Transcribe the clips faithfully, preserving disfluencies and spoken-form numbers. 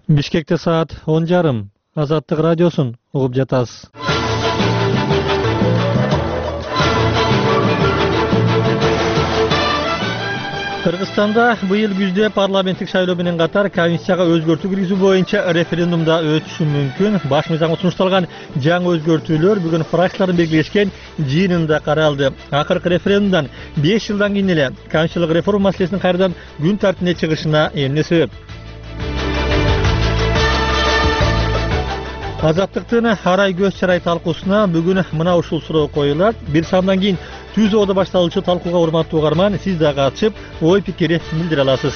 Бишкекте саат он жарым. Азаттык радиосун угуп жатасыз. Кыргызстанда быйыл күздө парламенттик шайлоо менен катар Конституцияга өзгөртүү киргизүү боюнча референдумда өтүшү мүмкүн. Баш мыйзамга сунушталган жаңы өзгөртүүлөр бүгүн фракциялардын белгилешкен жыйынында каралды. Акыркы референдумдан беш жылдан кийин эле конституциялык реформа маселесинин кайрадан күн тартибине чыгышына эмне себеп? Азаттыктын арай көз чарай талкуусуна бүгүн мына ушул суроо коюлат. Бир саамдан кийин түз оодо башталуучу талкууга урматтуу угарман, сиз да катышып, ой пикири билдире аласыз.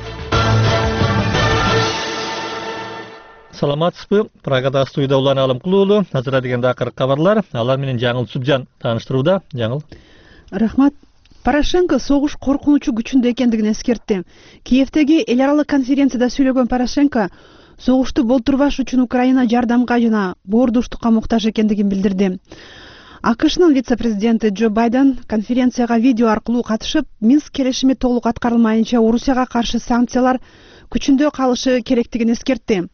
Саламатсызбы? Прагада студияда Улан Алымкул уулу. Азыр дегенде акыркы кабарлар. Алар менен Жаңыл Субжан тааныштырууда. Жаңыл. Рахмат. Порошенко согуш коркунучу күчүндө экендигин эскертти. Киевдеги эл аралык конференцияда сүйлөгөн Порошенко согушту болтурбаш үчүн Украина жардамга жана боордуштукка муктаж экендигин билдирди. АКШнын вице-президенти Джо Байден конференцияга видео аркылуу катышып, Минск келишими толук аткарылмайынча Орусияга каршы санкциялар күчүндө калышы керектигин эскертти.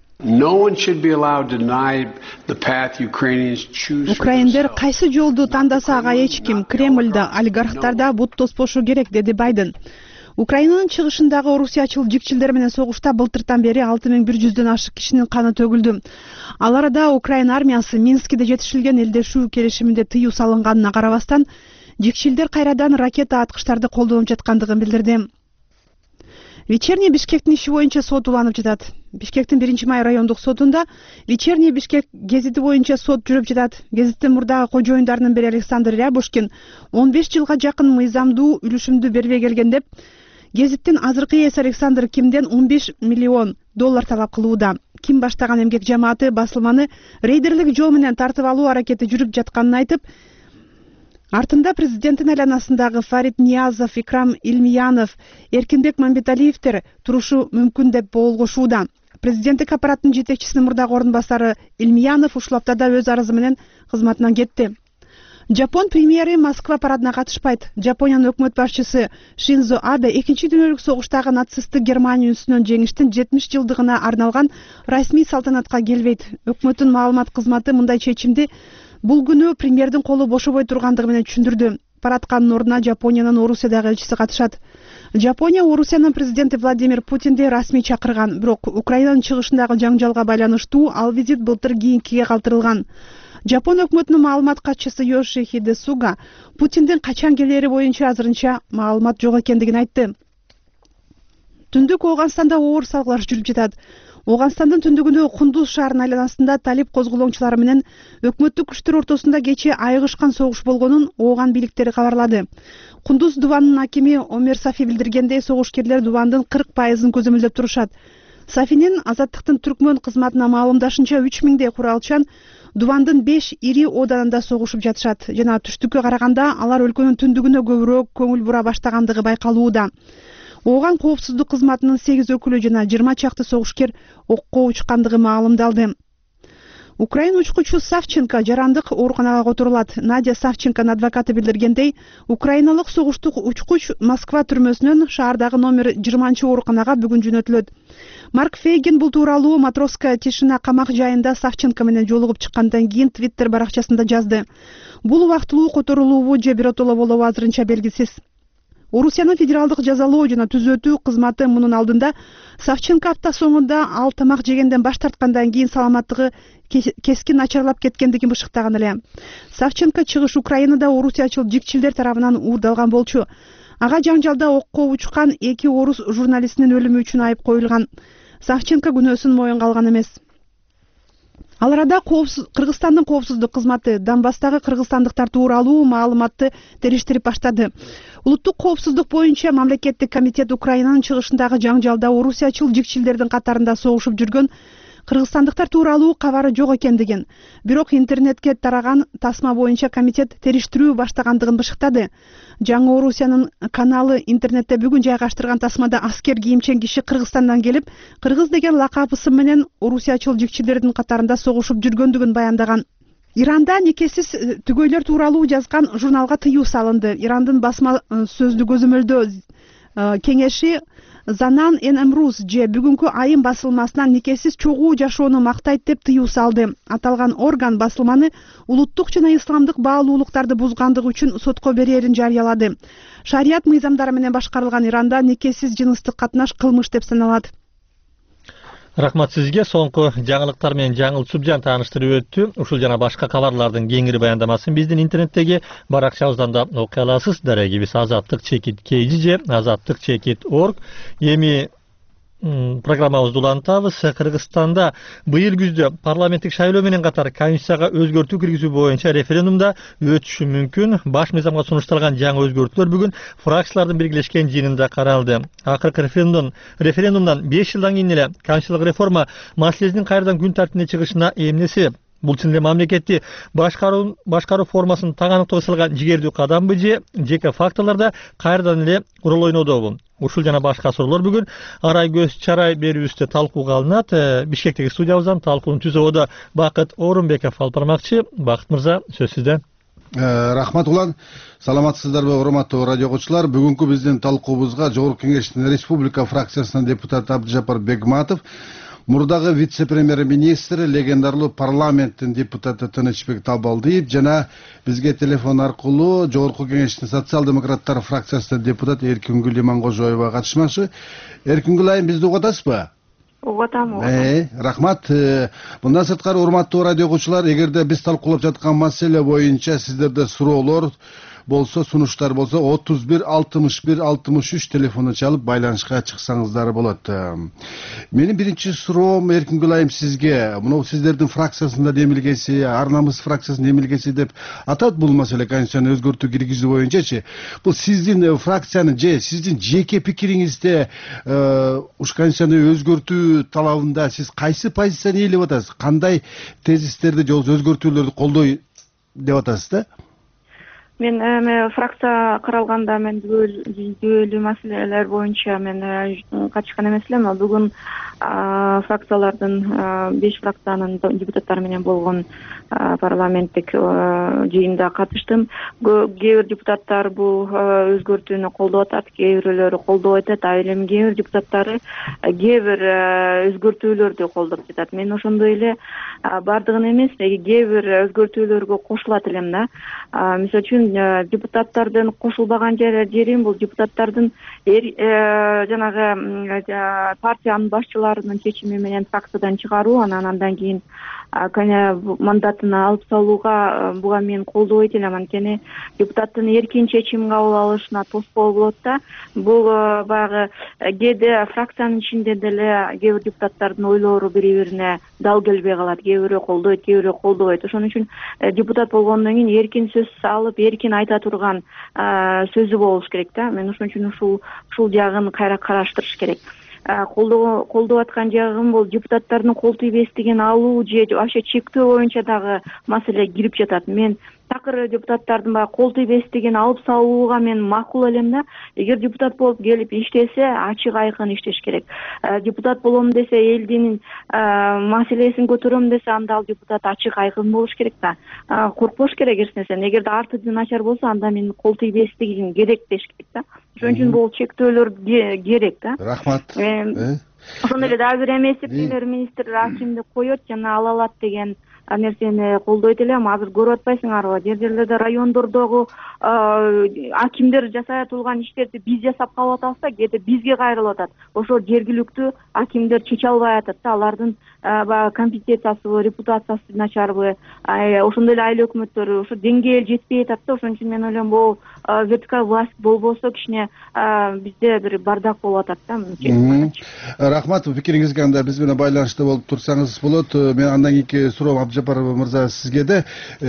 Украиндер кайсы жолду тандаса ага эч ким, Кремль да, олигархтар да бут тоспошу керек, деди Байден. Украинанын чыгышындагы орусиячыл жикчилдер менен согушта былтыртан бери алты миң бир жүздөн ашык кишинин каны төгүлдү. Ал арада Украина армиясы Минскиде жетишилген элдешүү келишиминде тыюу салынганына карабастан, жикчилдер кайрадан ракета аткычтарды колдонуп жаткандыгын билдирди. Вечерний Бишкектин иши боюнча сот уланып жатат. Бишкектин биринчи май райондук сотунда Вечерний Бишкек гезити боюнча сот жүрүп жатат. Гезиттин мурдагы кожоюндарынын бири Александр Рябушкин он беш жылга жакын мыйзамдуу үлүшүмдү бербей келген деп, гезиттин азыркы ээси Александр Кимден он беш миллион доллар талап кылууда. Ким баштаган эмгек жамааты басылманы рейдерлик жол менен тартып алуу аракети жүрүп жатканын айтып, артында президенттин айланасындагы Фарид Ниязов, Икрам Илмиянов, Эркинбек Мамбеталиевдер турушу мүмкүн деп болгошууда. Президенттик аппараттын жетекчисинин мурдагы орун басары Илмиянов ушул аптада өз арызы менен кызматынан кетти. Жапон премьери Москва парадына катышпайт. Жапониянын өкмөт башчысы Шинзо Абе экинчи дүйнөлүк согуштагы нацисттик Германия үстүнөн жеңиштин жетимиш жылдыгына арналган расмий салтанатка келбейт. Өкмөттүн маалымат кызматы мындай чечимди бул күнү премьердин колу бошобой тургандыгы менен түшүндүрдү. Парадканын ордуна Жапониянын Орусиядагы элчиси катышат. Жапония Орусиянын президенти Владимир Путинди расмий чакырган, бирок Украинанын чыгышындагы жаңжалга байланыштуу ал визит былтыр кийинкиге калтырылган. Жапон өкмөтүнүн маалымат катчысы Йошихиде Суга Путиндин качан келери боюнча азырынча маалымат жок экендигин айтты. Түндүк Ооганстанда оор салгылар жүрүп жатат. Ооганстандын түндүгүндө Кундуз шаарынын айланасында талип козголоңчулары менен өкмөттүк күчтөр ортосунда кечээ айыгышкан согуш болгонун Ооган бийликтери кабарлады. Кундуз дубанынын акими Омер Сафи билдиргендей, согушкерлер дубандын кырк пайызын көзөмөлдөп турушат. Сафинин Азаттыктын түркмөн кызматына маалымдашынча үч миңдей куралчан дубандын беш ири оданында согушуп жатышат жана түштүккө караганда алар өлкөнүн түндүгүнө көбүрөөк көңүл бура баштагандыгы байкалууда. Ооган коопсуздук кызматынын сегиз өкүлү жана жыйырма чакты согушкер окко учкандыгы маалымдалды. Украин учкучу Савченко жарандык ооруканага которулат. Надя Савченконун адвокаты билдиргендей, украиналык согуштук учкуч Москва түрмөсүнөн шаардагы номер жыйырманчы ооруканага бүгүн жөнөтүлөт. Марк Фейгин бул тууралуу Матросская тишина камак жайында Савченко менен жолугуп чыккандан кийин Твиттер баракчасында жазды. Бул убактылуу которулуубу же биротоло болобу азырынча белгисиз. Орусиянын федералдык жазалоо жана түзөтүү кызматы мунун алдында Савченко апта соңунда ал тамак жегенден баш тарткандан кийин саламаттыгы кескин начарлап кеткендигин бышыктаган эле. Савченко чыгыш Украинада орусиячыл жикчилдер тарабынан уурдалган болчу. Ага жаңжалда окко учкан эки орус журналистинин өлүмү үчүн айып коюлган. Савченко күнөөсүн моюнга алган эмес. Ал арада Кыргызстандын коопсуздук кызматы Донбасстагы кыргызстандыктар тууралуу маалыматты териштирип баштады. Улуттук коопсуздук боюнча мамлекеттик комитет Украинанын чыгышындагы жаңжалда орусиячыл жикчилдердин катарында согушуп жүргөн кыргызстандыктар тууралуу кабары жок экендигин, бирок интернетке тараган тасма боюнча комитет териштирүү баштагандыгын бышыктады. Жаңы Орусиянын каналы интернетте бүгүн жайгаштырган тасмада аскер кийимчен киши Кыргызстандан келип, кыргыз деген лакап ысым менен орусиячыл жикчилердин катарында согушуп жүргөндүгүн баяндаган. Иранда никесиз түгөйлөр тууралуу жазган журналга тыюу салынды. Ирандын басма сөздүк көзөмөлдөө кеңеши Занан эн Эмрус же бүгүнкү айым басылмасынан никесиз чогуу жашоону мактайт деп тыюу салды. Аталган орган басылманы улуттук жана исламдык баалуулуктарды бузгандыгы үчүн сотко берерин жарыялады. Шарият мыйзамдары менен башкарылган Иранда никесиз жыныстык катнаш кылмыш деп саналат. Рахмат сизге. Соңку жаңылыктар менен жаңыл Субжан тааныштырып өттү. Ушул жана башка кабарлардын кеңири баяндамасын биздин интернеттеги баракчабыздан да окуй аласыз. Дарегибиз азаттык чекит kg же азаттык чекит org. Эми программабызды улантабыз. Кыргызстанда быйыл күздө парламенттик шайлоо менен катар конституцияга өзгөртүү киргизүү боюнча референдумда өтүшү мүмкүн. Баш мыйзамга сунушталган жаңы өзгөртүүлөр бүгүн фракциялардын биргелешкен жыйынында каралды. Акыркы референдум референдумдан беш жылдан кийин эле конституциялык реформа маселесинин кайрадан күн тартибине чыгышына эмне себеп? Бул чын эле мамлекетти башкаруу башкаруу формасын тагановдо басылган жигердүү кадамбы же жеке факторлордо кайрадан эле роль ойнодобу? Ушул жана башка суроолор бүгүн арай көз чарай берүүбүздө талкууга алынат. Бишкектеги студиябыздан талкууну түзүүгө Бакыт Орунбеков алып бармакчы. Бакыт мырза, сөз сизде. Рахмат улан. Саламатсыздарбы, урматтуу радио окуучулар? Бүгүнкү биздин талкуубузга Жогорку Кеңештин Республика фракциясынын депутаты Абдыжапар Бегматов, мурдагы вице-премьер-министр, легендарлуу парламенттин депутаты Тынычбек Табалдиев жана бизге телефон аркылуу Жогорку Кеңештин социал-демократтар фракциясынын депутаты Эркингүл Имангожоева катышмакчы. Эркингүл айым, бизди угуп атасызбы? Угуп атам. Э, рахмат. Мындан сырткары, урматтуу радио окуучулар, эгерде биз талкуулап жаткан маселе боюнча сиздерде суроолор болсо, сунуштар болсо, отуз бир алтымыш бир алтымыш үч телефону чалып байланышка чыксаңыздар болот. Менин биринчи суроом Эркингүл айым сизге. Мына сиздердин фракциясында демилгеси, Ар намыс фракциясынын демилгеси деп атат бул маселе конституцияны өзгөртүү киргизүү боюнчачы. Бул сиздин фракциянын же сиздин жеке пикириңизде уш конституцияны өзгөртүү талабында сиз кайсы позицияны ээлеп атасыз? Кандай тезистерди же өзгөртүүлөрдү колдой деп атасыз да? Мен эми фракция каралганда мен жүйөлүү маселелер боюнча мен катышкан эмес элем. Бүгүн фракциялардын беш фракциянын депутаттары менен болгон парламенттик жыйында катыштым. Кээ бир депутаттар бул өзгөртүүнү колдоп атат, кээ бирлери колдобойт атат, а эми кээ бир депутаттары кээ бир өзгөртүүлөрдү колдоп жатат. Мен ошондой эле бардыгын эмес, кээ бир өзгөртүүлөргө кошулат элем да. Мисалы үчүн депутаттардын кошулбаган жерим бул депутаттардын жанагы партиянын башчыларынын чечими менен фракциядан чыгаруу, анан андан кийин мандатын алып салууга буга мен колдобойт элем. Анткени депутаттын эркин чечим кабыл алышына тоскоол болот да. Бул баягы кээде фракциянын ичинде деле кээ бир депутаттардын ойлору бири-бирине дал келбей калат. Кээ бири колдойт, кээ бири колдобойт. Ошон үчүн депутат болгондон кийин эркин сөз алып, эркин айта турган сөзү болуш керек да. Мен ошон үчүн ушул ушул жагын кайра караштырыш керек. Колдоп аткан жагым бул депутаттардын кол тийбестигин алуу же вообще чектөө боюнча дагы маселе кирип жатат. Мен такыр депутаттардын баягы кол тийбестигин алып салууга мен макул элем да. Эгер депутат болуп келип иштесе, ачык айкын иштеш керек. Депутат болом десе, элдин маселесин көтөрөм десе, анда ал депутат ачык айкын болуш керек да. Коркпош керек эч нерседен. Эгерде артыды начар болсо, анда мен кол тийбестигин керек деш керек да. Ошон үчүн бул чектөөлөр керек да. Рахмат. Ошондой эле дагы бир эмеси премьер-министр акимди коет жана ала алат деген нерсени колдойт элем. Азыр көрүп атпайсыңарбы? Жер жерлерде райондордогу акимдер жасай турган иштерди биз жасап калып атабыз да, кээде бизге кайрылып атат. Ошо жергиликтүү акимдер чече албай атат да. Алардын баягы компетенциясыбы, репутациясы начарбы, ошондой эле айыл өкмөттөрү ошо деңгээл жетпей атат да. Ошон үчүн мен ойлойм, бул вертикаль власть болбосо кичине бизде бир бардак болуп атат да. Рахмат, пикириңизге анда биз менен байланышта болуп турсаңыз болот. Мен андан кийинки суроом Абдыжапар мырза сизге да.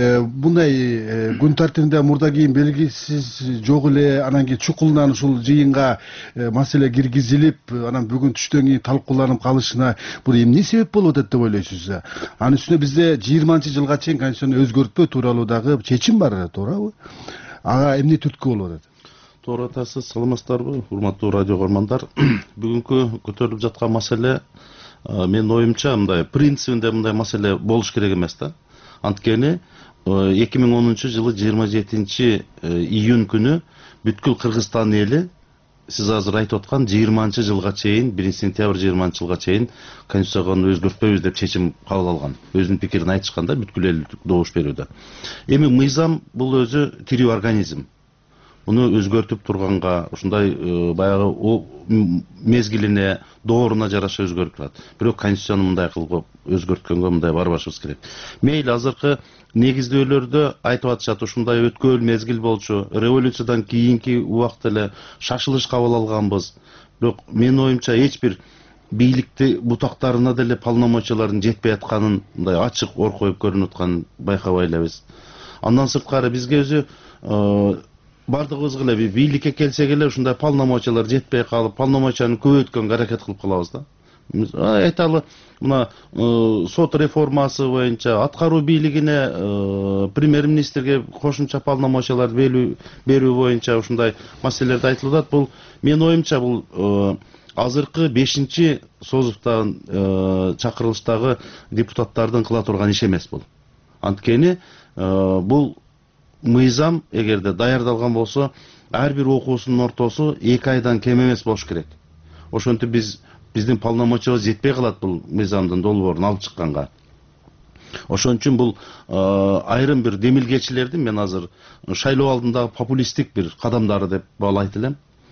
Мындай күн тартибинде мурда кийин белгисиз жок эле, анан кийин чукулунан ушул жыйынга маселе киргизилип, анан бүгүн түштөн кийин талкууланып калышына бул эмне себеп болуп атат деп ойлойсуз? Анын үстүнө бизде жыйырманчы жылга чейин конституцияны өзгөртпөө тууралуу дагы чечим бар, туурабы? Ага эмне түрткү болуп атат? Туура атасыз, саламатсыздарбы, урматтуу радио көрмандар. Бүгүнкү көтөрүлүп жаткан маселе менин оюмча мындай принцибинде мындай маселе болуш керек эмес да. Анткени эки миң онунчу жылы жыйырма жетинчи июнь күнү бүткүл Кыргызстан эли сиз азыр айтып аткан жыйырманчы жылга чейин биринчи сентябрь жыйырманчы жылга чейин конституцияны өзгөртпөйбүз деп чечим кабыл алган. Өзүнүн пикирин айтышканда бүткүл эл добуш берүүдө. Эми мыйзам бул өзү тирүү организм. Муну өзгөртүп турганга ушундай баягы мезгилине, дооруна жараша өзгөрүп турат. Бирок конституцияны мындай кылып өзгөрткөнгө мындай барбашыбыз керек. Мейли азыркы негиздөөлөрдө айтып атышат, ушундай өткөн мезгил болчу, революциядан кийинки убакта эле шашылыш кабыл алганбыз. Бирок менин оюмча эч бир бийликти бутактарына деле полномочиялардын жетпей атканын мындай ачык оркоюп көрүнүп атканын байкабай элебиз. Андан сырткары бизге өзү бардыгыбызга эле бийликке келсек эле ушундай полномочиялар жетпей калып, полномочияны көбөйткөнгө аракет кылып калабыз да. Айталы, мына сот реформасы боюнча аткаруу бийлигине премьер-министрге кошумча полномочиялар берүү боюнча ушундай маселелерди айтылып атат. Бул менин оюмча бул азыркы бешинчи созуктагы чакырылыштагы депутаттардын кыла турган иши эмес бул. Анткени бул мыйзам эгерде даярдалган болсо, ар бир окуусунун ортосу эки айдан кем эмес болуш керек. Ошентип биз биздин полномочиябыз жетпей калат бул мыйзамдын долбоорун алып чыкканга. Ошон үчүн бул айрым бир демилгечилердин мен азыр шайлоо алдындагы популисттик бир кадамдары деп баалайт элем.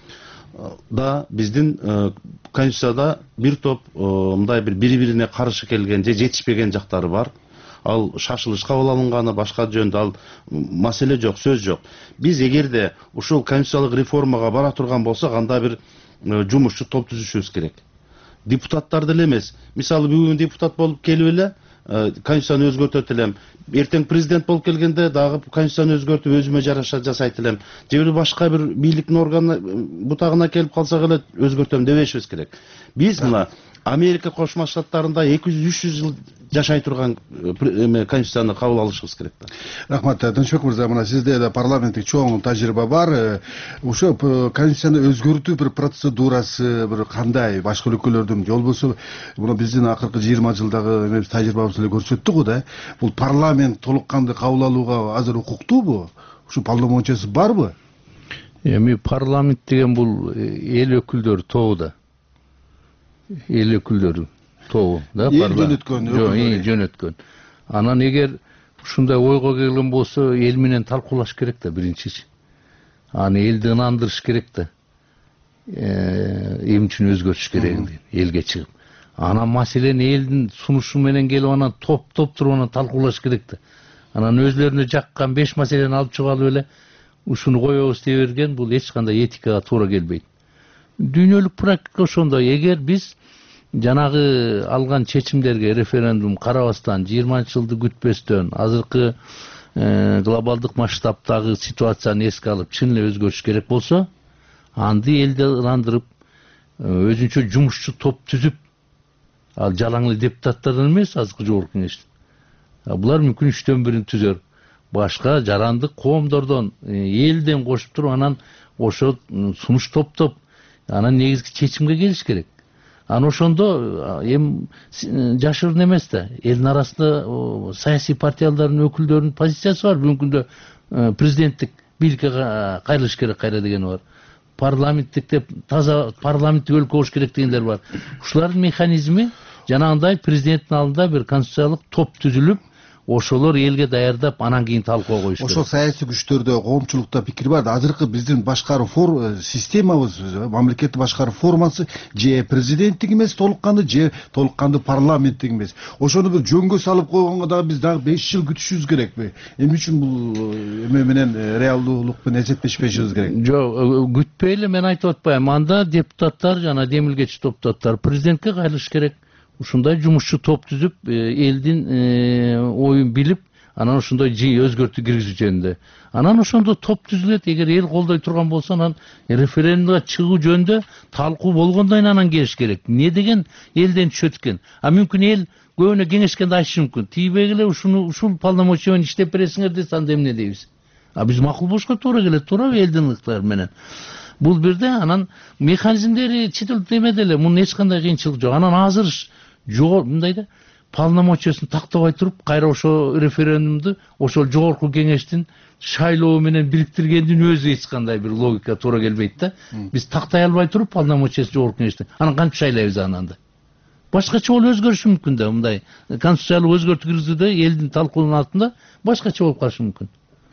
Да биздин конституцияда бир топ мындай бир бири-бирине каршы келген же жетишпеген жактары бар. Ал шашылыш кабыл алынганы, башка жөндө ал маселе жок, сөз жок. Биз эгерде ушул конституциялык реформага бара турган болсок, анда бир жумушчу топ түзүшүбүз керек. Депутаттар деле эмес. Мисалы бүгүн депутат болуп келип эле конституцияны өзгөртөт элем. Эртең президент болуп келгенде дагы конституцияны өзгөртүп өзүмө жараша жасайт элем. Же бир башка бир бийликтин органына бутагына келип калсак эле өзгөртөм дебешибиз керек. Биз мына Америка Кошмо Штаттарында эки жүз үч жүз жыл жашай турган конституцияны кабыл алышыбыз керек. Рахмат, Тынчбек мырза, мына сизде да парламенттик чоң тажрыйба бар. Ошо конституцияны өзгөртүү бир процедурасы бир кандай? Башка өлкөлөрдүн же болбосо мына биздин акыркы жыйырма жылдагы эмес тажрыйбабызды эле көрсөттү го да. Бул парламент толук кандуу кабыл алууга азыр укуктуубу? Ушу полномочиясы барбы? Эми парламент деген бул эл өкүлдөрү тобу да. Эл өкүлдөрү тобу да, эл жөнөткөн өкүлдөрү жөнөткөн. Анан эгер ушундай ойго келген болсо, эл менен талкуулаш керек да биринчиси. Аны элди ынандырыш керек да. Эмне үчүн өзгөртүш керегин элге чыгып. Анан маселени элдин сунушу менен келип анан топ-топ туруп анан талкуулаш керек да. Анан өзлөрүнө жаккан беш маселени алып чыгып алып эле ушуну коебуз дей берген, бул эч кандай этикага туура келбейт. Дүйнөлүк практика ошондой. Эгер биз жанагы алган чечимдерге референдум карабастан, жыйырманчы жылды күтпөстөн, азыркы глобалдык масштабтагы ситуацияны эске алып чын эле өзгөрүш керек болсо, анды элди ырандырып, өзүнчө жумушчу топ түзүп, ал жалаң эле депутаттардан эмес, азыркы жогорку кеңештин. Булар мүмкүн үчтөн бирин түзөр. Башка жарандык коомдордон, элден кошуп туруп, анан ошо сунуш топтоп, анан негизги чечимге келиш керек. Анан ошондо эми жашырын эмес да, элдин арасында саясий партиялардын өкүлдөрүнүн позициясы бар. Бүгүнкү күндө президенттик бийликке кайрылыш керек кайра дегени бар. Парламенттик деп таза парламенттик өлкө болуш керек дегендер бар. Ушулардын механизми жанагындай президенттин алдында бир конституциялык топ түзүлүп, ошолор элге даярдап, анан кийин талкууга коюш керек. Ошол саясий күчтөрдө, коомчулукта пикир бар да. Азыркы биздин башкаруу системабыз, мамлекетти башкаруу формасы же президенттик эмес толук кандуу, же толук кандуу парламенттик эмес. Ошону бир жөнгө салып койгонго дагы биз дагы беш жыл күтүшүбүз керекпи? Эмне үчүн бул эме менен реалдуулук менен эсептешпешибиз керек? Жок, күтпөй эле мен айтып атпайм. Анда депутаттар жана демилгечи депутаттар президентке кайрылыш керек. Ушундай жумушчу топ түзүп, элдин оюн билип, анан ошондой жый өзгөртүү киргизүү жөнүндө. Анан ошондо топ түзүлөт. Эгер эл колдой турган болсо, анан референдумга чыгуу жөнүндө талкуу болгондон кийин анан келиш керек. Эмне деген элден түшөт экен? А мүмкүн эл көбүнө кеңешкенде айтышы мүмкүн. Тийбей эле ушуну ушул полномочия менен иштеп бересиңер десе, анда эмне дейбиз? А биз макул болушка туура келет, туурабы, элдин ыктары менен. Бул бирде, анан механизмдери чет элде эле, мунун эч кандай кыйынчылыгы жок. Анан азыр жогор мындай да, полномочиясын тактабай туруп кайра ошо референдумду ошол жогорку кеңештин шайлоо менен бириктиргендин өзү эч кандай бир логика туура келбейт да. Биз тактай албай туруп полномочиясы жогорку кеңештин анан кантип шайлайбыз анан? Башкача болуп өзгөрүшү мүмкүн да, мындай конституциялык өзгөртүү киргизүүдө элдин талкуунун алтында башкача болуп калышы мүмкүн.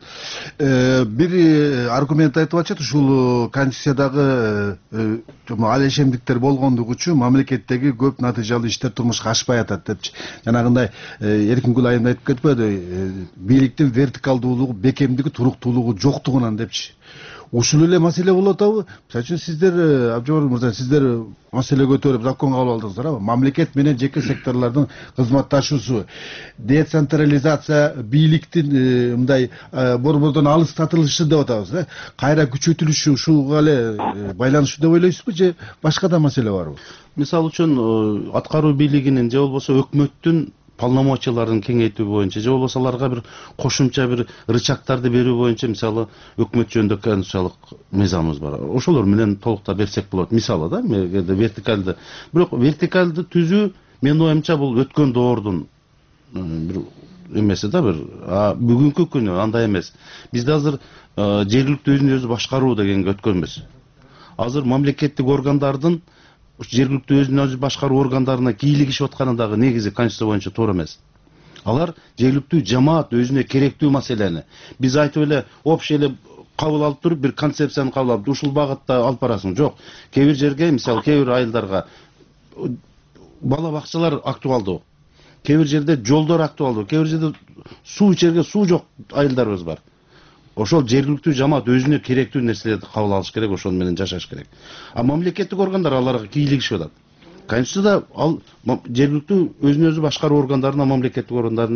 Бир аргумент айтып атышат, ушул конституциядагы алешемдиктер болгондугу үчүн мамлекеттеги көп натыйжалуу иштер турмушка ашпай атат депчи. Жанагындай Эркингүл айым айтып кетпеди, бийликтин вертикалдуулугу, бекемдиги, туруктуулугу жоктугунан депчи. Ушул эле маселе болуп атабы? Мисалы үчүн сиздер, Абжабар мырза, сиздер маселе көтөрүп закон кабыл алдыңыздар, мамлекет менен жеке секторлордун кызматташуусу, децентрализация, бийликтин мындай борбордон алыстатылышы деп атабыз, кайра күчөтүлүшү ушуга эле байланыштуу деп ойлойсузбу же башка да маселе барбы? Мисалы үчүн аткаруу бийлигинин же болбосо өкмөттүн полномочияларын кеңейтүү боюнча же болбосо аларга бир кошумча бир рычагтарды берүү боюнча мисалы өкмөт жөнүндө конституциялык мыйзамыбыз бар. Ошолор менен толуктап берсек болот. Мисалы да, эгерде вертикалды, бирок вертикалды түзүү менин оюмча бул өткөн доордун бир эмеси да, бир бүгүнкү күнү андай эмес. Бизде азыр жергиликтүү өзүн өзү башкаруу дегенге өткөнбүз. Азыр мамлекеттик органдардын жергиликтүү өзүн өзү башкаруу органдарына кийлигишип атканы дагы негизи конституция боюнча туура эмес. Алар жергиликтүү жамаат өзүнө керектүү маселени биз айтып эле общий эле кабыл алып туруп бир концепцияны кабыл алып ушул багытта алып барасың. Жок. Кээ бир жерге, мисалы кээ бир айылдарга бала бакчалар актуалдуу. Кээ бир жерде жолдор актуалдуу. Кээ бир жерде суу ичерге суу жок айылдарыбыз бар. Ошол жергиликтүү жамаат өзүнө керектүү нерселерди кабыл алыш керек, ошол менен жашаш керек. А мамлекеттик органдар аларга кийлигишип атат. Конституцияда ал жергиликтүү өзүн өзү башкаруу органдарына мамлекеттик органдардын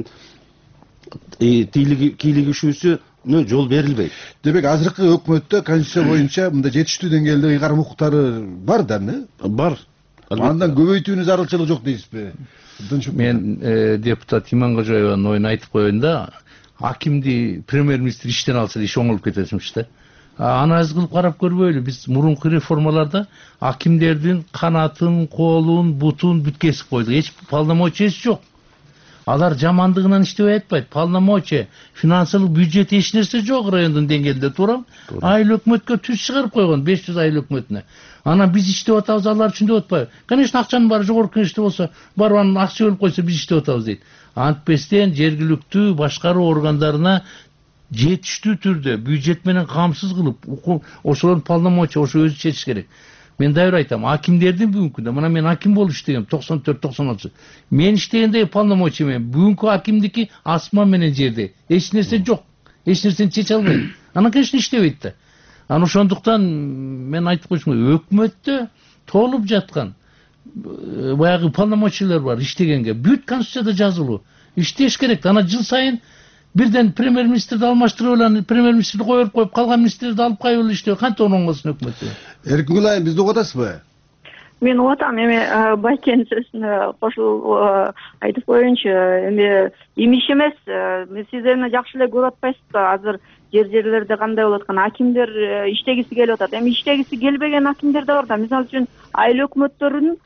кийлигишүүсүнө жол берилбейт. Демек азыркы өкмөттө конституция боюнча мындай жетиштүү деңгээлде ыйгарым укуктары бар да, эмне? Бар. Андан көбөйтүүнүн зарылчылыгы жок дейсизби? Мен депутат Иманкожоеванын оюн айтып коеюн да. Акимди премьер-министр иштен алса иш оңолуп кетесимиш да. Анализ кылып карап көрбөйлү, биз мурунку реформаларда акимдердин канатын, колун, бутун бүт кесип койдук. Эч полномочиясы жок. Алар жамандыгынан иштебей атпайт. Полномочия, финансылык бюджет эч нерсе жок райондун деңгээлинде, туурабы? Айыл өкмөткө түз чыгарып койгон, беш жүз айыл өкмөтүнө. Анан биз иштеп атабыз, алар үчүн деп атпайбы? Конечно, акчанын баары жогорку кеңеште болсо, барып анын акча бөлүп койсо биз иштеп атабыз дейт. Антпестен жергиликтүү башкаруу органдарына жетиштүү түрдө бюджет менен камсыз кылып, ошолордун полномочия ошо өзү чечиш керек. Мен дайыр айтам, акимдердин бүгүнкү да, мына мен аким болуп иштегем токсон төрт токсон алты. Мен иштегенде полномочия менен, бүгүнкү акимдики асман менен жерде. Эч нерсе жок. Эч нерсени чече албайт. Анан конечно иштебейт да. Анан ошондуктан мен айтып койчумун, өкмөттө толуп жаткан баягы полномочиялар бар иштегенге. Бүт конституцияда жазылуу. Иштеш керек. Ана жыл сайын бирден премьер-министрди алмаштырып эле, премьер-министрди коюп коюп, калган министрлерди алып кайып эле иштөө. Кантип оңолсун өкмөттө? Эркингүл айым, бизди угуп атасызбы? Мен угуп атам. Эми Байкенин сөзүнө кошулуп айтып коеюнчу, эми имиш эмес, сиз эми жакшы эле көрүп атпайсызбы? Азыр жер жерлерде кандай болуп аткан, акимдер иштегиси келип атат. Эми иштегиси келбеген акимдер да бар да. Мисалы үчүн айыл өкмөттөрүнүн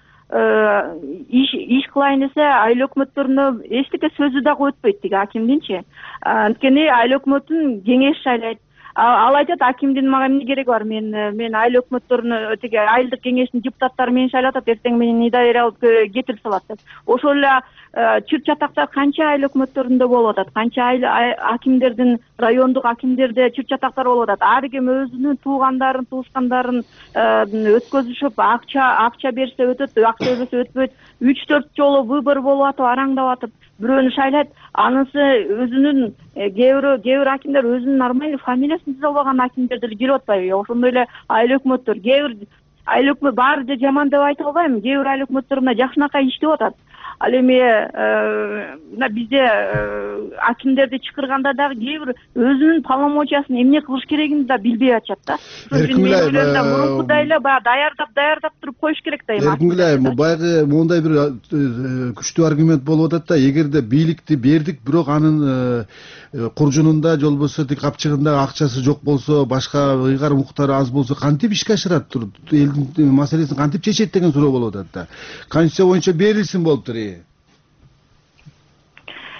иш иш кылайын десе, айыл өкмөттөрүнө эчтеке сөзү дагы өтпөйт тиги акимдинчи. Анткени айыл өкмөтүн кеңеш шайлайт. Ал айтат, акимдин мага эмне кереги бар? Мен мен айыл өкмөттөрүнө тиги айылдык кеңештин депутаттары мени шайлатат, эртең менен недоверие алып кетирип салат деп. Ошол эле чыр чатактар канча айыл өкмөттөрүндө болуп атат, канча айыл акимдердин, райондук акимдерде чыр чатактар болуп атат. Ар ким өзүнүн туугандарын, туушкандарын өткөзүшүп, акча акча берсе өтөт, акча бербесе өтпөйт. үч төрт жолу выбор болуп атып, араңдап атып, бирөөнү шайлайт. Анысы өзүнүн кээ бир кээ бир акимдер өзүнүн нормальный фамилиясын түзө албаган акимдер деле келип атпайбы? Ошондой эле айыл өкмөттөр, кээ бир айыл өкмөт баары да жаман деп айта албайм. Кээ бир айыл өкмөттөр мына жакшынакай иштеп атат. Ал эми мына бизде акимдерди чакырганда дагы кээ бир өзүнүн полномочиясын эмне кылыш керегин да билбей атышат да. Эркингүл айым, мурункудай эле баягы даярдап даярдап туруп коюш керек да. Эркингүл айым, баягы моундай бир күчтүү аргумент болуп атат да, эгерде бийликти бердик, бирок анын куржунунда же болбосо тик капчыгында акчасы жок болсо, башка ыйгарым укуктары аз болсо, кантип ишке ашырат? Элдин маселесин кантип чечет деген суроо болуп атат да. Конституция боюнча берилсин болуптур.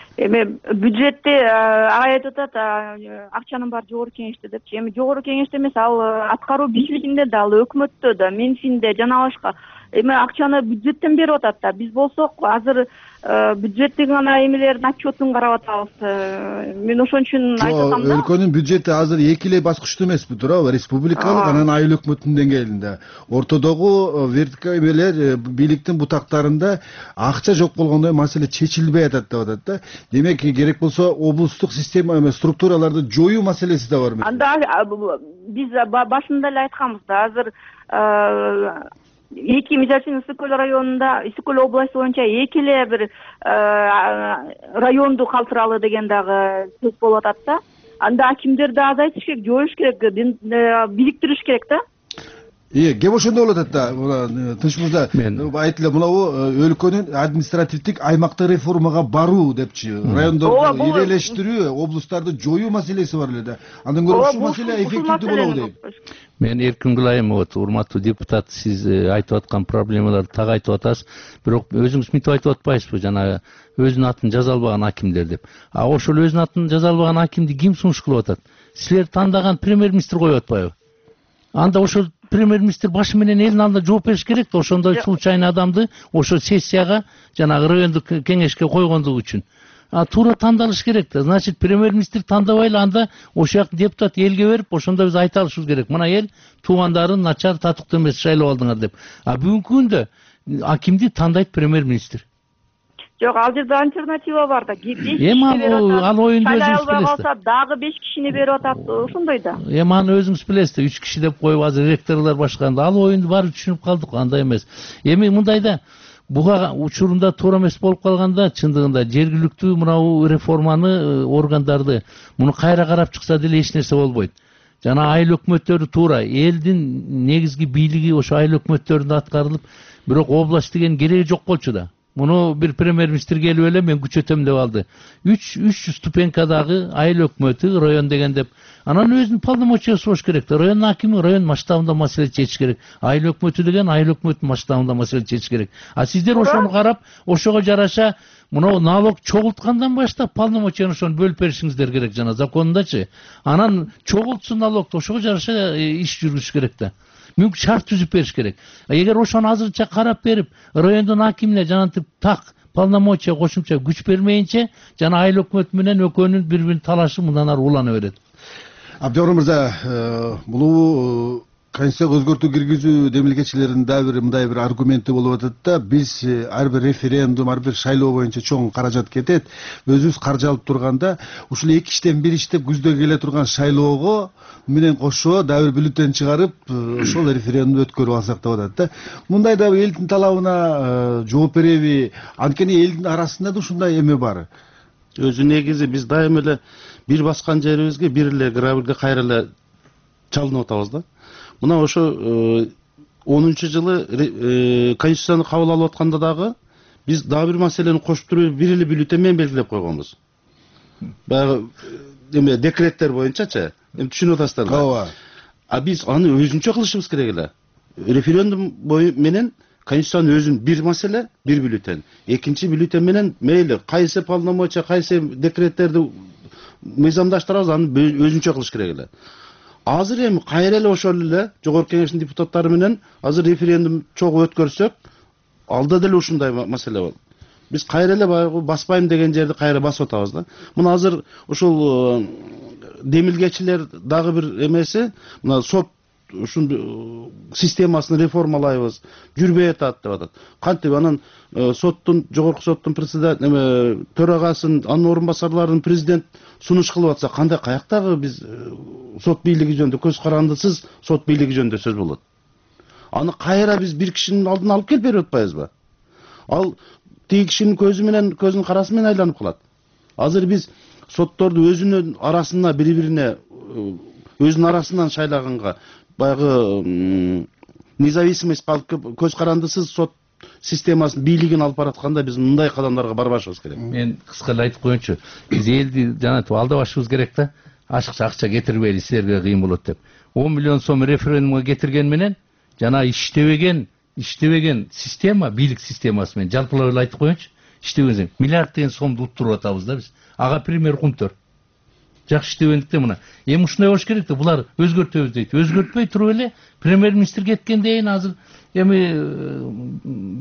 эми бюджетте ага айтып атат акчанын баары жогорку кеңеште депчи. Эми жогорку кеңеште эмес, ал аткаруу бийлигинде да, ал өкмөттө да, Минфинде жана башка. Эми акчаны бюджеттен берип атат да. Биз болсок азыр бюджеттин гана эмелердин отчетун карап атабыз. Мен ошон үчүн айтып атам да. Өлкөнүн бюджети азыр эки эле баскычтуу эмеспи, туурабы? Республикалык анан айыл өкмөттүн деңгээлинде. Ортодогу вертикаль эмелер бийликтин бутактарында акча жок болгондой маселе чечилбей атат деп атат да. Демек керек болсо облустук система эме структураларды жоюу маселеси да бар. Анда биз башында эле айтканбыз да, азыр эки мисалы үчүн Ысык көл районунда, Ысык көл областы боюнча эки эле бир районду калтыралы деген дагы сөз болуп атат да. Анда акимдерди азайтыш керек, жоюш керек, бириктириш керек да. Э, кеп ошондой болуп атат да. Тынчмырза айтты эле, мынабу өлкөнүн административдик аймактык реформага баруу депчи. Райондорду ирелештирүү, облустарды жоюу маселеси бар эле да. Андан көрө ушул маселе эффективдүү болобу дейм. Мен Эркин Гүлайымов, урматтуу депутат, сиз айтып аткан проблемаларды так айтып атасыз. Бирок өзүңүз мынтип айтып атпайсызбы, жанагы өзүнүн атын жаза албаган акимдер деп. А ошол өзүнүн атын жаза албаган акимди ким сунуш кылып атат? Силер тандаган премьер-министр коюп атпайбы? Анда ошол премьер-министр башы менен элдин алдында жооп бериш керек да, ошондой случайный адамды ошо сессияга жанагы райондук кеңешке койгондугу үчүн. А туура тандалыш керек да. Значит, премьер-министр тандабайлы, анда ошол жактын депутат элге берип, ошондо биз айта алышыбыз керек. Мына эл туугандарын начар, татыктуу эмес шайлап алдыңар деп. А бүгүнкү күндө акимди тандайт премьер-министр. Жок, ал жерде альтернатива бар да. Эми ал оюнду өзүңүз билесиз. Дагы беш кишини берип атат, ошондой да. Эми аны өзүңүз билесиз, үч киши деп коюп азыр ректорлор башканда. Ал оюнду баары түшүнүп калдык, андай эмес. Эми мындайда буга учурунда туура эмес болуп калганда, чындыгында жергиликтүү мынау реформаны органдарды муну кайра карап чыкса деле эч нерсе болбойт. Жана айыл өкмөттөрү туура, элдин негизги бийлиги ошо айыл өкмөттөрүндө аткарылып, бирок область деген кереги жок болчу да. Муну бир премьер-министр келип эле мен күчөтөм деп алды. үч жүз ступенькадагы айыл өкмөтү, район деген деп. Анан өзүнүн полномочиясы болуш керек да. Район акими район масштабында маселе чечиш керек. Айыл өкмөтү деген айыл өкмөтүнүн масштабында маселе чечиш керек. А сиздер ошону карап, ошого жараша мынау налог чогулткандан баштап полномочияны ошону бөлүп беришиңиздер керек жана закондачы. Анан чогултсун налогду, ошого жараша иш жүргүзүш керек да. Мүмкүн шарт түзүп бериш керек. Эгер ошону азырынча карап берип, райондун акимине жанагынтип так полномочия кошумча күч бермейинче, жана айыл өкмөтү менен экөөнүн бири-бирин талашы мындан ары улана берет. Абдыжапар мырза, бул Конституцияга өзгөртүү киргизүү демилгечилеринин да бир мындай бир аргументи болуп атат да, биз ар бир референдум, ар бир шайлоо боюнча чоң каражат кетет. Өзүбүз каржы алып турганда, ушул эки иштен бир иштеп күздө келе турган шайлоого менен кошо да бир бюллетень чыгарып, ошол референдумду өткөрүп алсак деп атат да. Мындай да элдин талабына жооп береби? Анткени элдин арасында да ушундай эме бар. Өзү негизи биз дайыма эле бир баскан жерибизге бир эле грабилге кайра эле чалынып атабыз да. Мына ошо онунчу жылы Конституцияны кабыл алып атканда дагы биз дагы бир маселени кошуп туруп бир эле бюллетень менен белгилеп койгонбуз. Баягы эме декреттер боюнчачы, эми түшүнүп атасыздарбы? Ооба. А биз аны өзүнчө кылышыбыз керек эле. Референдум менен Конституциянын өзүн бир маселе, бир бюллетень. Экинчи бюллетень менен мейли кайсы полномочия, кайсы декреттерди мыйзамдаштырабыз, аны өзүнчө кылыш керек эле. Азыр эми кайра эле ошол эле жогорку кеңештин депутаттары менен азыр референдум чогуу өткөрсөк, алда деле ушундай маселе болот. Биз кайра эле баягы баспайм деген жерди кайра басып атабыз да. Мына азыр ушул демилгечилер дагы бир эмеси, мына сот ушун системасын реформалайбыз, жүрбөй атат деп атат. Кантип анан соттун, жогорку соттун председатель, эме төрагасын, анын орун басарларын президент сунуш кылып атса, кандай каяктагы биз сот бийлиги жөнүндө, көз карандысыз сот бийлиги жөнүндө сөз болот. Аны кайра биз бир кишинин алдына алып келип берип атпайбызбы? Ал тиги кишинин көзү менен, көзүнүн карасы менен айланып калат. Азыр биз сотторду өзүнүн арасына бири-бирине өзүнүн арасынан шайлаганга, баягы независимость көз карандысыз сот системасын, бийлигин алып баратканда биз мындай кадамдарга барбашыбыз керек. Мен кыска эле айтып коеюнчу. Биз элди жанагы алдабашыбыз керек да. Ашыкча акча кетирбейли, силерге кыйын болот деп. он миллион сом референдумга кетирген менен жана иштебеген, иштебеген система, бийлик системасы менен жалпылап эле айтып коеюнчу. иштебесең миллиард деген сомду уттуруп атабыз да биз. Ага пример Кумтөр. Жакшы иштебендиктен мына. Эми ушундай болуш керек да, булар өзгөртөбүз дейт. Өзгөртпөй туруп эле премьер-министр кеткенден кийин азыр эми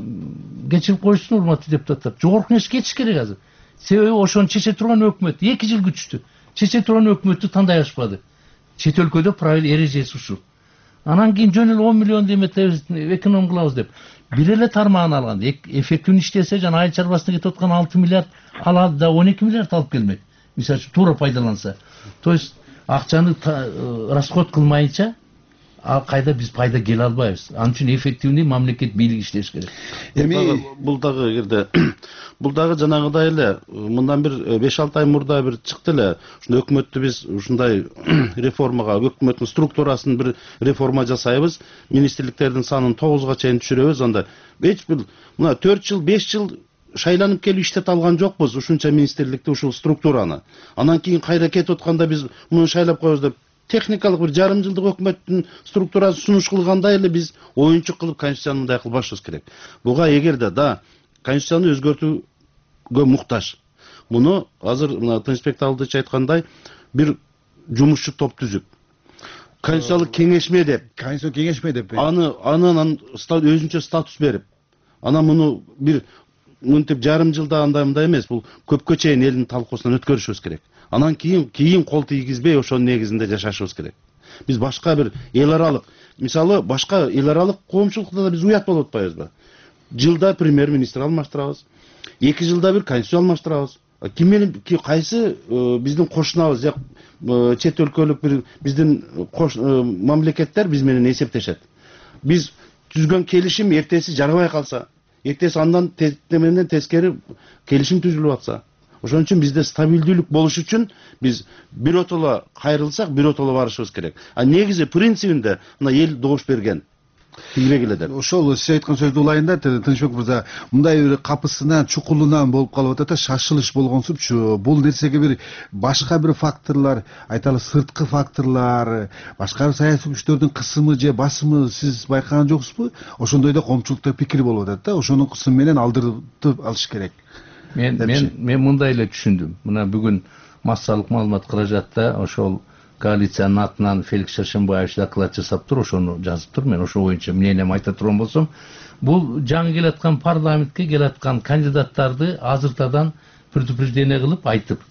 кечирип коюшсун урматтуу депутаттар. Жогорку кеңеш кетиш керек азыр. Себеби ошону чече турган өкмөт эки жыл күчтү. Чече турган өкмөттү тандай алышпады. Чет өлкөдө правил эрежеси ушул. Анан кийин жөн эле он миллион деметебиз, эконом кылабыз деп. Бир эле тармагын алган. Эффективдүү иштесе жана айыл чарбасына кетип аткан алты миллиард алады да он эки миллиард алып келмек. Мисалы үчүн туура пайдаланса. То есть акчаны расход кылмайынча ал кайда биз пайда келе албайбыз. Анын үчүн эффективный мамлекет бийлиги иштеш керек. Эми бул дагы эгерде бул дагы жанагыдай эле мындан бир беш алты ай мурда бир чыкты эле. Ушундай өкмөттү биз ушундай реформага, өкмөттүн структурасын бир реформа жасайбыз. Министрликтердин санын тогузга чейин түшүрөбүз. Анда эч бир мына төрт жыл, беш жыл шайланып келип иштеп алган жокпуз ушунча министрликти, ушул структураны. Анан кийин кайра кетип атканда биз муну шайлап коебуз деп техникалык бир жарым жылдык өкмөттүн структурасын сунуш кылгандай эле биз оюнчук кылып конституцияны мындай кылбашыбыз керек. Буга эгерде да конституцияны өзгөртүүгө муктаж. Муну азыр мына Тынычбек Талдыч айткандай бир жумушчу топ түзүп конституциялык кеңешме деп, конституциялык кеңешме деп аны анан өзүнчө статус берип, анан муну бир мынтип жарым жылда андай мындай эмес, бул көпкө чейин элдин талкуусунан өткөрүшүбүз керек. Анан кийин кийин кол тийгизбей ошонун негизинде жашашыбыз керек. Биз башка бир эл аралык, мисалы башка эл аралык коомчулукта да биз уят болуп атпайбызбы? Жылда премьер-министр алмаштырабыз, эки жылда бир конституция алмаштырабыз. Ким менен кайсы биздин кошунабыз, же чет өлкөлүк бир биздин мамлекеттер биз менен эсептешет. Биз түзгөн келишим эртеси жарабай калса, эртеси андан менен тескери келишим түзүлүп атса, ошон үчүн бизде стабилдүүлүк болуш үчүн биз биротоло кайрылсак, биротоло барышыбыз керек. А негизи принцибинде мына эл добуш берген. Тигирек эле деп. Ошол сиз айткан сөздү улайын да, Тынычбек мырза, мындай бир капысынан, чукулунан болуп калып атат, шашылыш болгонсупчу. Бул нерсеге бир башка бир факторлор, айталы сырткы факторлор, башка бир саясий күчтөрдүн кысымы же басымы сиз байкаган жоксузбу? Ошондой да коомчулукта пикир болуп атат да, ошонун кысым менен алдыртып алыш керек. Мен мен мен мындай эле түшүндүм. Мына бүгүн массалык маалымат каражатта ошол коалициянын атынан Феликс Шаршембаевич доклад жасап тур, ошону жазып тур. Мен ошо боюнча мнением айта турган болсом, бул жаңы келаткан парламентке келаткан кандидаттарды азыртадан предупреждение кылып айтып,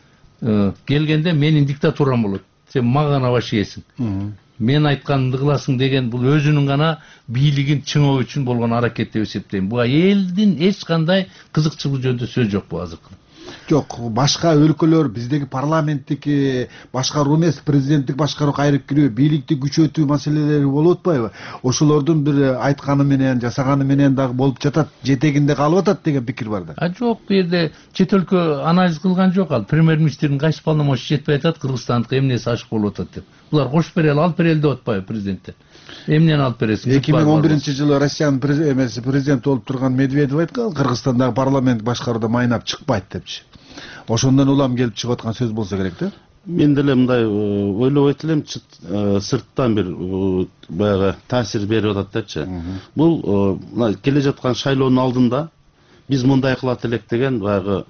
келгенде менин диктатурам болот. Сен мага наваш ийесиң. Мен айтканымды кыласың деген бул өзүнүн гана бийлигин чыңоо үчүн болгон аракет деп эсептейм. Буга элдин эч кандай кызыкчылыгы жөнүндө сөз жок бу азыркы. Жок, башка өлкөлөр биздеги парламенттики башкаруу эмес, президенттик башкаруу кайрып кирүү, бийликти күчөтүү маселелери болуп атпайбы? Ошолордун бир айтканы менен, жасаганы менен дагы болуп жатат, жетегинде калып атат деген пикир бар да. А жок, бу жерде чет өлкө анализ кылган жок. Ал премьер-министрдин кайсы полномочия жетпей атат, Кыргызстандыкы эмнеси ашык болуп атат деп. Булар кошуп берели, алып берели деп атпайбы президенттер? Эмнени алып бересиң? эки миң он биринчи жылы Россиянын президенти болуп турган Медведев айткан, Кыргызстандагы парламент башкарууда майнап чыкпайт депчи. Ошондон улам келип чыгып аткан сөз болсо керек да. Мен деле мындай ойлобойт элем, сырттан бир баягы таасир берип атат депчи. Бул мына келе жаткан шайлоонун алдында биз мындай кылат элек деген баягы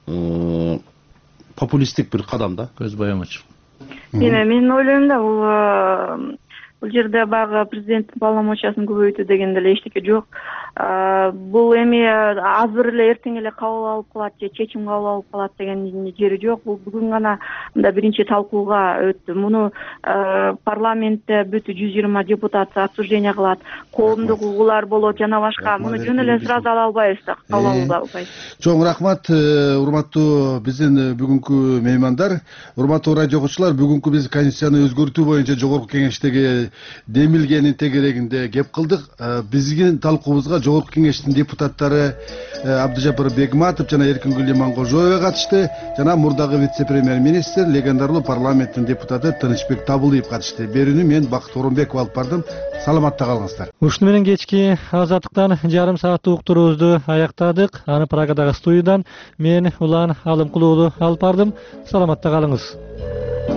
популисттик бир кадам да. Көз боямачы. Мен ойлойм да, бул бул жерде баягы президенттин полномочиясын көбөйтүү деген деле эчтеке жок. Бул эми азыр эле эртең эле кабыл алып калат же чечим кабыл алып калат деген жери жок. Бул бүгүн гана мында биринчи талкууга өттү. Муну парламентте бүт жүз жыйырма депутат обсуждение кылат, коомдук угуулар болот жана башка. Муну жөн эле сразу ала албайбыз да, кабыл алып албайбыз. Чоң рахмат, урматтуу биздин бүгүнкү меймандар. Урматтуу радио окуучулар, бүгүнкү биз конституцияны өзгөртүү боюнча жогорку кеңештеги демилгенин тегерегинде кеп кылдык. Биздин талкуубузга жогорку кеңештин депутаттары Абдыжапар Бегматов жана Эркингүл Иманкожоева катышты, жана мурдагы вице-премьер-министр, легендарлуу парламенттин депутаты Тынычбек Табылыев катышты. Берүүнү мен Бакыт Оронбеков алып бардым. Саламатта калыңыздар. Ушуну менен кечки азаттыктан жарым сааттык уктуруубузду аяктадык. Аны Прагадагы студиядан мен Улан Алымкулуулу алып бардым. Саламатта калыңыз.